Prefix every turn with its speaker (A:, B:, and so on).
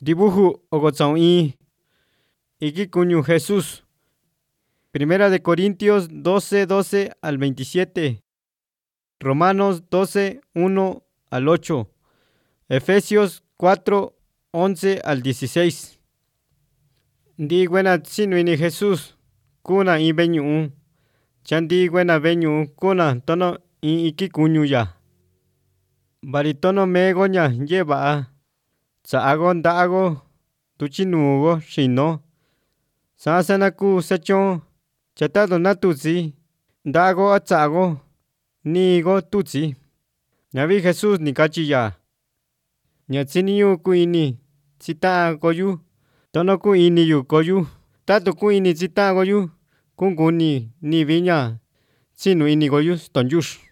A: Dibujo ogotzon iki kuñu Jesús. Primera de Corintios 12, al 27. Romanos 12, 1 al 8. Efesios 4, 11 al 16. Ndi buena sinuini Jesús. Kuna beñu. Chandi buena beñu kuna tono iki kuñu ya. Baritono megoña lleva. Saago ndago. Tuchinugo shino. Sasana ku sechon. Chatado natuzi. Ndago atsago. Nigo tutsi. Navi Jesús ni kachiya. Nyatsiniyu kuini. Sita koyu. Tono kuini yu koyu. Tato kuini sita koyu. Kunguni ni viña. Sinu ini koyu stonjush.